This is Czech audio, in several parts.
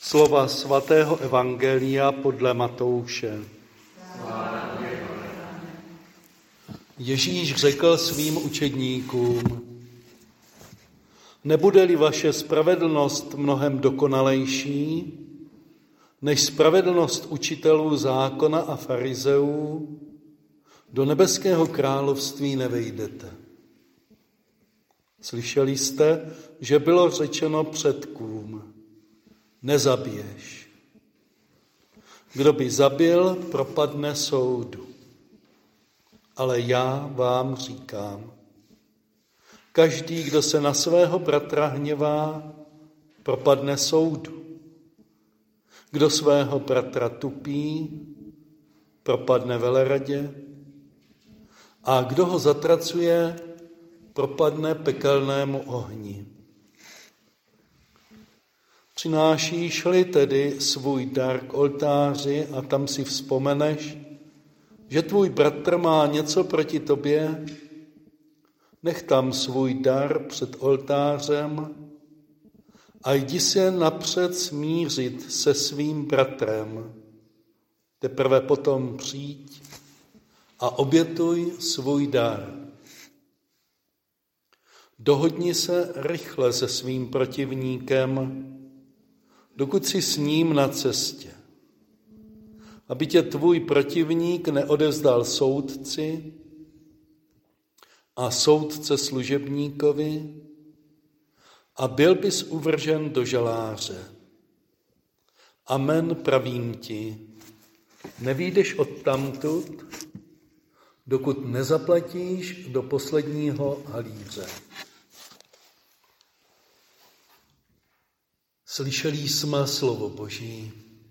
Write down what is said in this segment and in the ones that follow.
Slova svatého evangelia podle Matouše. Ježíš řekl svým učedníkům: Nebude-li vaše spravedlnost mnohem dokonalejší než spravedlnost učitelů zákona a farizeů, do nebeského království nevejdete. Slyšeli jste, že bylo řečeno předkům: nezabiješ. Kdo by zabil, propadne soudu. Ale já vám říkám, každý, kdo se na svého bratra hněvá, propadne soudu. Kdo svého bratra tupí, propadne veleradě. A kdo ho zatracuje, propadne pekelnému ohni. Přinášíš-li tedy svůj dar k oltáři a tam si vzpomeneš, že tvůj bratr má něco proti tobě, nech tam svůj dar před oltářem a jdi se napřed smířit se svým bratrem. Teprve potom přijď a obětuj svůj dar. Dohodni se rychle se svým protivníkem, dokud jsi s ním na cestě, aby tě tvůj protivník neodevzdal soudci a soudce služebníkovi a byl bys uvržen do žaláře. Amen, pravím ti, nevyjdeš odtamtud, dokud nezaplatíš do posledního halíře. Slyšeli jsme slovo Boží.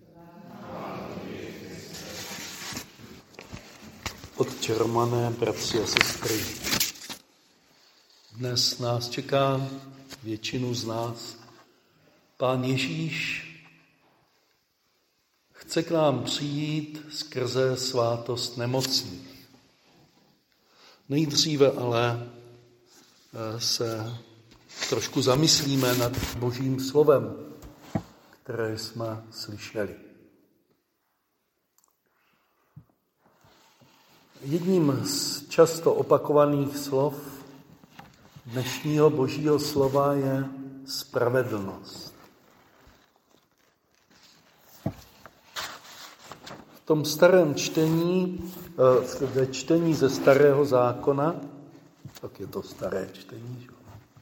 Otče Romane, bratři a sestry, dnes nás čeká, většinu z nás, Pán Ježíš chce k nám přijít skrze svátost nemocných. Nejdříve ale se trošku zamyslíme nad Božím slovem, které jsme slyšeli. Jedním z často opakovaných slov dnešního Božího slova je spravedlnost. V tom starém čtení, ve čtení ze Starého zákona, tak je to staré čtení, že?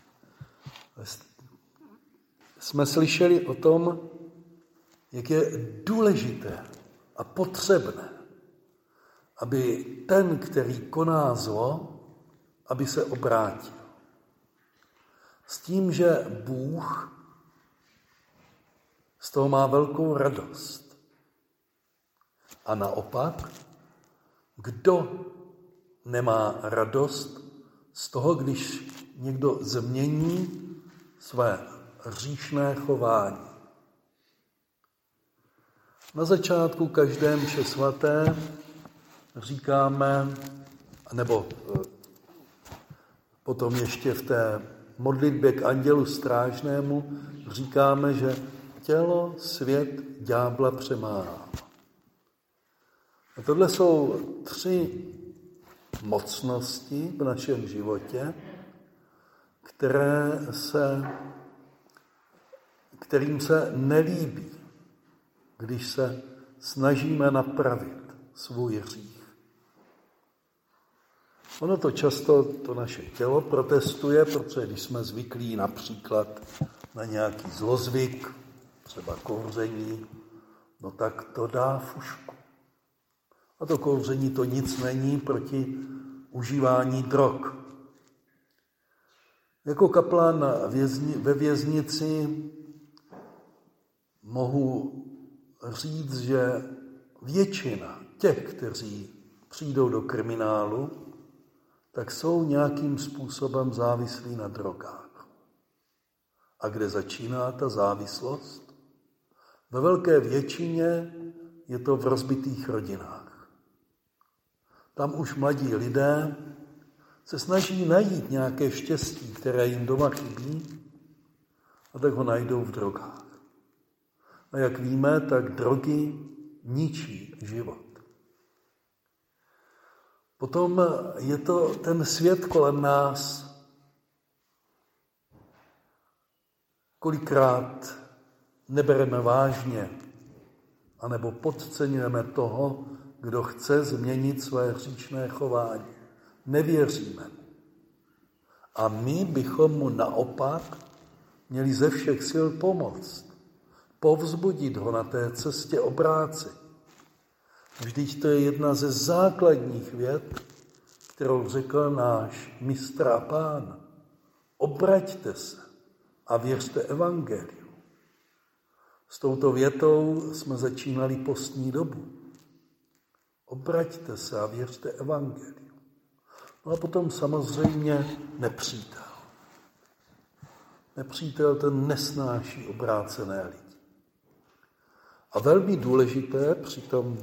Jsme slyšeli o tom, jak je důležité a potřebné, aby ten, který koná zlo, aby se obrátil. S tím, že Bůh z toho má velkou radost. A naopak, kdo nemá radost z toho, když někdo změní své hříšné chování. Na začátku každé mše svaté říkáme, nebo potom ještě v té modlitbě k andělu strážnému říkáme, že tělo, svět, ďábla přemáhá. A tohle jsou 3 mocnosti v našem životě, kterým se nelíbí, když se snažíme napravit svůj hřích. Ono to často, to naše tělo protestuje, protože když jsme zvyklí například na nějaký zlozvyk, třeba kouření, no tak to dá fušku. A to kouření to nic není proti užívání drog. Jako kaplan ve věznici mohu říct, že většina těch, kteří přijdou do kriminálu, tak jsou nějakým způsobem závislí na drogách. A kde začíná ta závislost? Ve velké většině je to v rozbitých rodinách. Tam už mladí lidé se snaží najít nějaké štěstí, které jim doma chybí, a tak ho najdou v drogách. A jak víme, tak drogy ničí život. Potom je to ten svět kolem nás. Kolikrát nebereme vážně, anebo podceňujeme toho, kdo chce změnit své hříšné chování. Nevěříme mu. A my bychom mu naopak měli ze všech sil pomoct, povzbudit ho na té cestě obráci. Vždyť to je jedna ze základních vět, kterou řekl náš mistr a pán. Obraťte se a věřte evangeliu. S touto větou jsme začínali postní dobu. Obraťte se a věřte evangeliu. No a potom samozřejmě nepřítel. Nepřítel ten nesnáší obrácené lidi. A velmi důležité při tom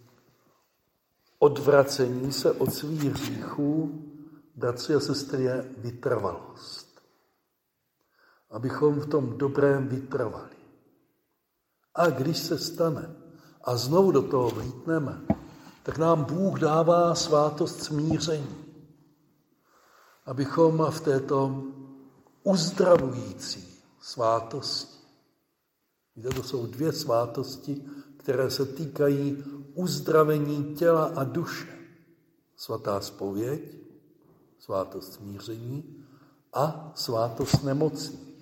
odvracení se od svých hříchů, bratři a sestry, je vytrvalost. Abychom v tom dobrém vytrvali. A když se stane a znovu do toho vlítneme, tak nám Bůh dává svátost smíření. Abychom v této uzdravující svátosti, víte, to jsou dvě svátosti, které se týkají uzdravení těla a duše. Svatá zpověď, svátost smíření a svátost nemocných.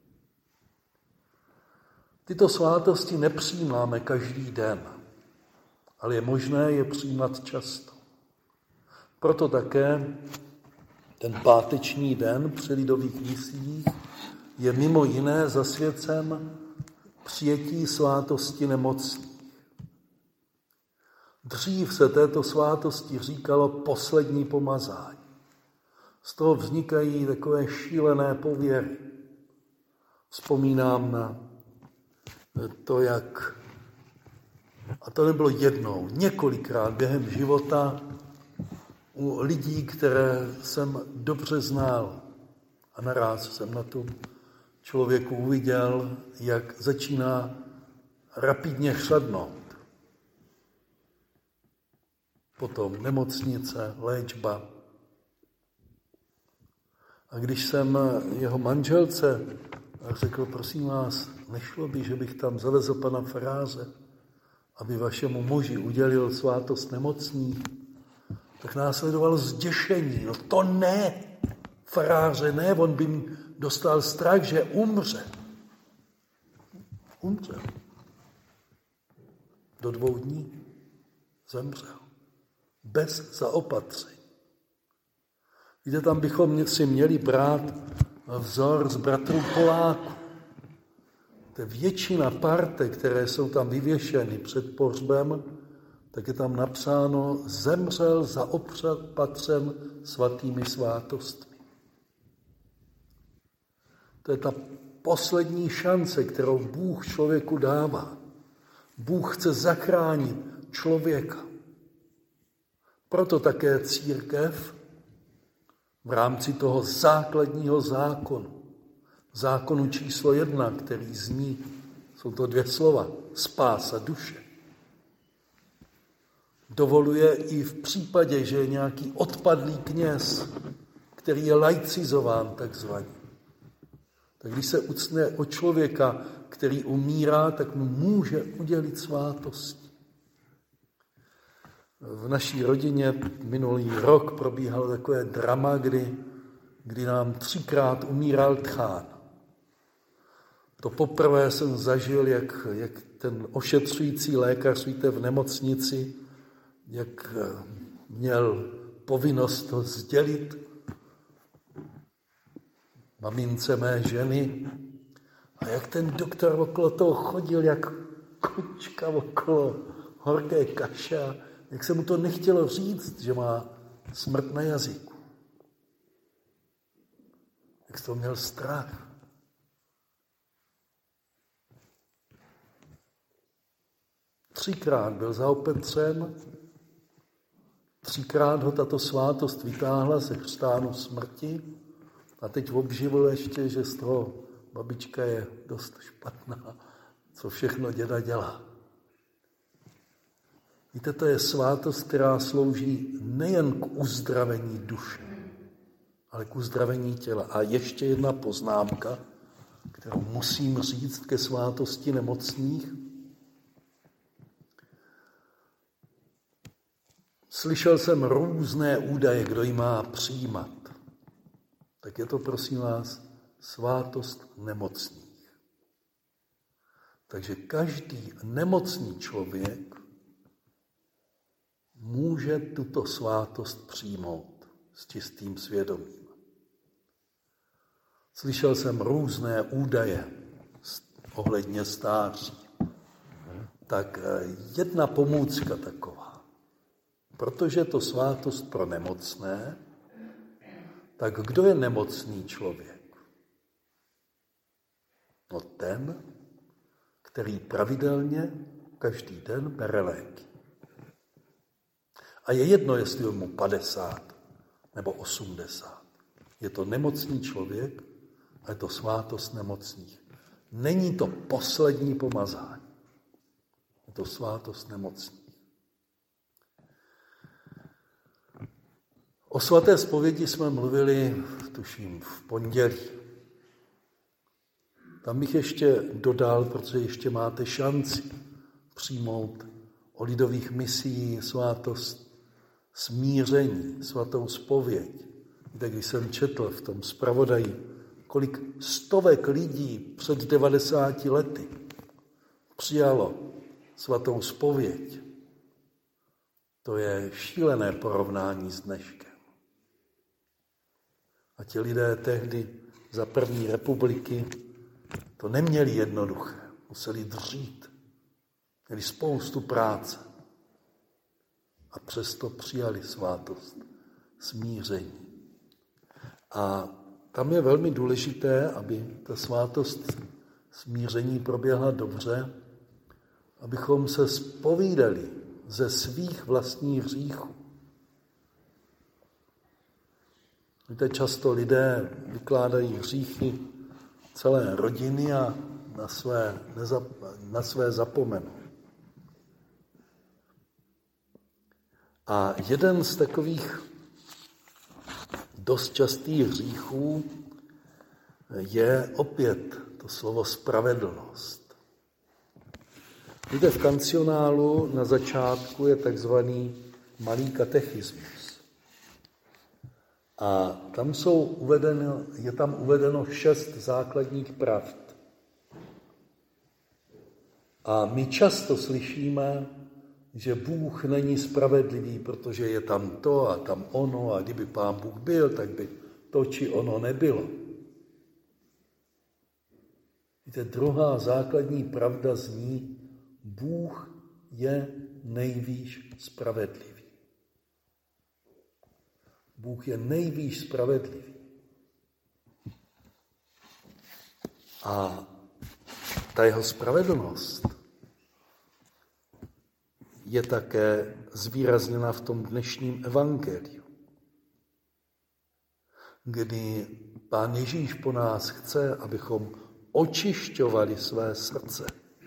Tyto svátosti nepřijímáme každý den, ale je možné je přijímat často. Proto také ten páteční den při lidových misích je mimo jiné zasvěcen přijetí svátosti nemocných. Dřív se této svátosti říkalo poslední pomazání. Z toho vznikají takové šílené pověry. Vzpomínám na to, jak, a to nebylo jednou, několikrát během života u lidí, které jsem dobře znal. A naraz jsem na tom člověku uviděl, jak začíná rapidně chladnout. Potom nemocnice, léčba. A když jsem jeho manželce řekl, prosím vás, nešlo by, že bych tam zavezl pana faráře, aby vašemu muži udělil svátost nemocných, tak následovalo zděšení. No to ne, faráře ne, on by dostal strach, že umře. Umřel. Do 2 dní zemřel. Bez zaopatření. Víte, tam bychom si měli brát vzor z bratrů Poláků. To je většina parte, které jsou tam vyvěšeny před pohřbem, tak je tam napsáno, zemřel zaopatřen svatými svátostmi. To je ta poslední šance, kterou Bůh člověku dává. Bůh chce zachránit člověka. Proto také církev v rámci toho základního zákonu číslo 1, který zní, jsou to 2 slova, spása duše. Dovoluje i v případě, že je nějaký odpadlý kněz, který je laicizován takzvaně. Tak když se ucne o člověka, který umírá, tak mu může udělit svátosti. V naší rodině minulý rok probíhalo takové drama, kdy nám 3krát umíral tchán. To poprvé jsem zažil, jak ten ošetřující lékař, víte, v nemocnici, jak měl povinnost to sdělit mamince mé ženy a jak ten doktor okolo toho chodil, jak kočka okolo horké kaše, jak se mu to nechtělo říct, že má smrt na jazyku. Jak z toho měl strach. Třikrát byl zaopatřen, 3krát ho tato svátost vytáhla ze chřtánu smrti a teď obživil ještě, že z toho babička je dost špatná, co všechno děda dělá. Víte, to je svátost, která slouží nejen k uzdravení duše, ale k uzdravení těla. A ještě jedna poznámka, kterou musím říct ke svátosti nemocných. Slyšel jsem různé údaje, kdo ji má přijímat. Tak je to, prosím vás, svátost nemocných. Takže každý nemocný člověk může tuto svátost přijmout s čistým svědomím. Slyšel jsem různé údaje ohledně stáří. Tak jedna pomůcka taková. Protože je to svátost pro nemocné, tak kdo je nemocný člověk? No ten, který pravidelně každý den bere léky. A je jedno, jestli je mu 50 nebo 80. Je to nemocný člověk a je to svátost nemocných. Není to poslední pomazání. Je to svátost nemocných. O svaté zpovědi jsme mluvili, tuším, v pondělí. Tam bych ještě dodal, protože ještě máte šanci přijmout o lidových misií svátost smíření, svatou zpověď. Tak když jsem četl v tom zpravodaji, kolik stovek lidí před 90 lety přijalo svatou zpověď, to je šílené porovnání s dneškem. A ti lidé tehdy za první republiky to neměli jednoduché, museli dřít, měli spoustu práce a přesto přijali svátost smíření. A tam je velmi důležité, aby ta svátost smíření proběhla dobře, abychom se zpovídali ze svých vlastních hříchů. Víte, často lidé vykládají hříchy celé rodiny a na své zapomenou. A jeden z takových dost častých hříchů je opět to slovo spravedlnost. Víte, v kancionálu na začátku je takzvaný malý katechismus. A tam je tam uvedeno 6 základních pravd. A my často slyšíme, že Bůh není spravedlivý, protože je tam to a tam ono a kdyby Pán Bůh byl, tak by to či ono nebylo. Víte, druhá základní pravda zní, Bůh je nejvýš spravedlivý. Bůh je nejvýš spravedlivý. A ta jeho spravedlnost je také zvýrazněna v tom dnešním evangeliu, kdy Pán Ježíš po nás chce, abychom očišťovali své srdce.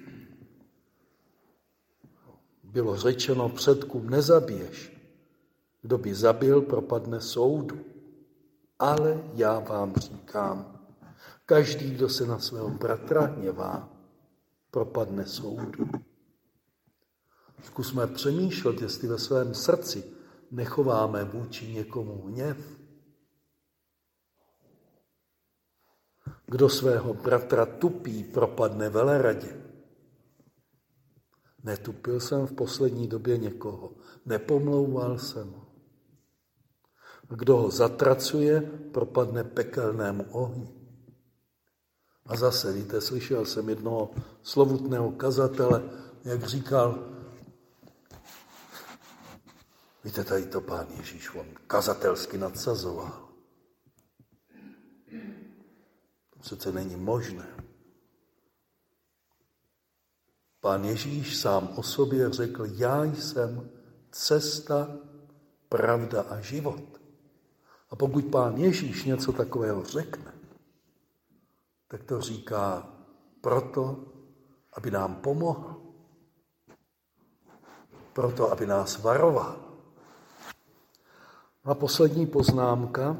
Bylo řečeno předkům, nezabiješ. Kdo by zabil, propadne soudu. Ale já vám říkám, každý, kdo se na svého bratra hněvá, propadne soudu. Zkusme přemýšlet, jestli ve svém srdci nechováme vůči někomu hněv. Kdo svého bratra tupí, propadne veleradě. Netupil jsem v poslední době někoho, nepomlouval jsem ho. Kdo ho zatracuje, propadne pekelnému ohni. A zase, víte, slyšel jsem jednoho slovutného kazatele, jak říkal, víte, tady to Pán Ježíš, on kazatelsky nadsazoval. To přece není možné. Pán Ježíš sám o sobě řekl, já jsem cesta, pravda a život. A pokud Pán Ježíš něco takového řekne, tak to říká proto, aby nám pomohl, proto, aby nás varoval. A poslední poznámka,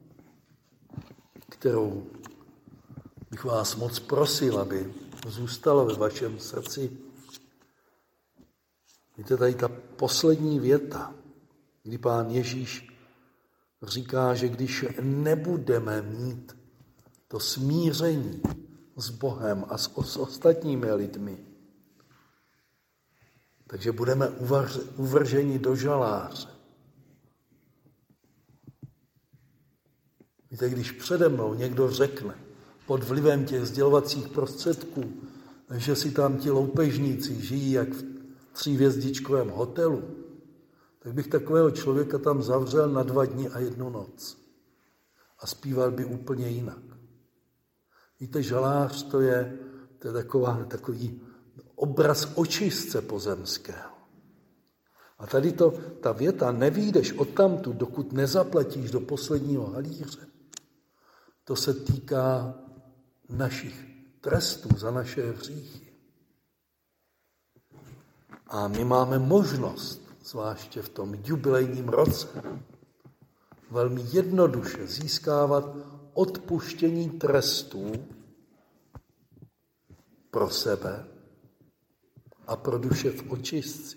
kterou bych vás moc prosil, aby zůstala ve vašem srdci. Víte, tady ta poslední věta, kdy Pán Ježíš říká, že když nebudeme mít to smíření s Bohem a s ostatními lidmi, takže budeme uvrženi do žaláře. Víte, když přede mnou někdo řekne pod vlivem těch sdělovacích prostředků, že si tam ti loupežníci žijí jak v 3hvězdičkovém hotelu, tak bych takového člověka tam zavřel na 2 dny a 1 noc. A zpíval by úplně jinak. Víte, žalář to je takový obraz očistce pozemského. A tady ta věta, nevyjdeš odtamtud, dokud nezaplatíš do posledního halíře, to se týká našich trestů za naše hříchy. A my máme možnost, zvláště v tom jubilejním roce, velmi jednoduše získávat odpuštění trestů pro sebe a pro duše v očistci.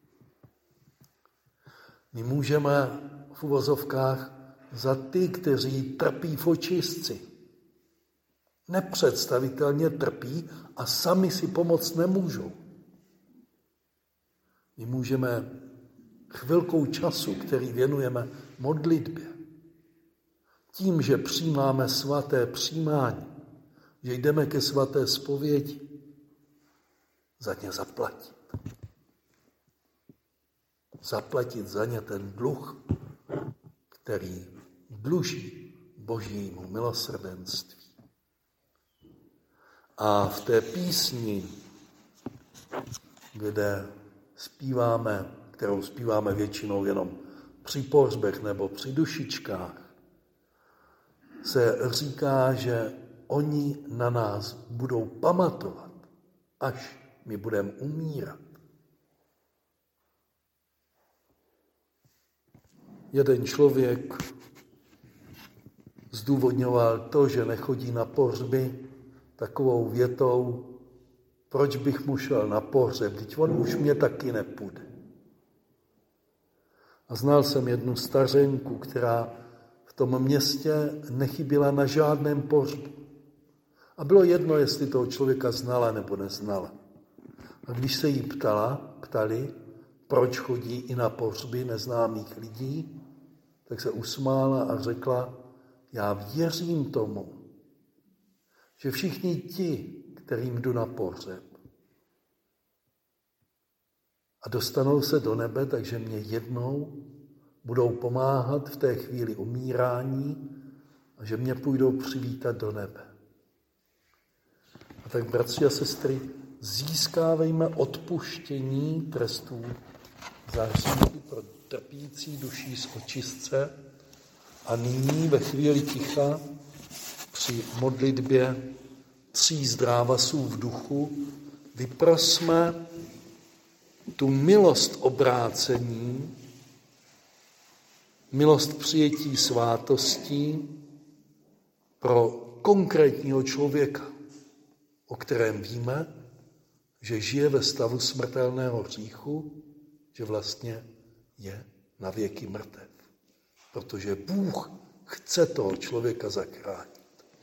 My můžeme v uvozovkách za ty, kteří trpí v očistci, nepředstavitelně trpí a sami si pomoct nemůžou. My můžeme chvilkou času, který věnujeme modlitbě, tím, že přijímáme svaté přijímání, že jdeme ke svaté zpovědi, za ně zaplatit. Zaplatit za ně ten dluh, který dluží Božímu milosrdenství. A v té písni, kterou zpíváme většinou jenom při pohřbech nebo při dušičkách, se říká, že oni na nás budou pamatovat, až my budeme umírat. Jeden člověk zdůvodňoval to, že nechodí na pohřby, takovou větou, proč bych mu šel na pohřeb, vždyť on už mě taky nepůjde. A znal jsem jednu stařenku, která v tom městě nechyběla na žádném pohřbu. A bylo jedno, jestli toho člověka znala nebo neznala. A když se jí ptali, proč chodí i na pohřby neznámých lidí, tak se usmála a řekla, já věřím tomu, že všichni ti, kterým jdu na pohřeb a dostanou se do nebe, takže mě jednou budou pomáhat v té chvíli umírání a že mě půjdou přivítat do nebe. A tak, bratři a sestry, získávejme odpuštění trestů za hříchy pro trpící duší z očistce a nyní ve chvíli ticha při modlitbě 3 zdrávasů v duchu vyprosme tu milost obrácení, milost přijetí svátostí pro konkrétního člověka, o kterém víme, že žije ve stavu smrtelného hříchu, že vlastně je na věky mrtev. Protože Bůh chce toho člověka zachránit.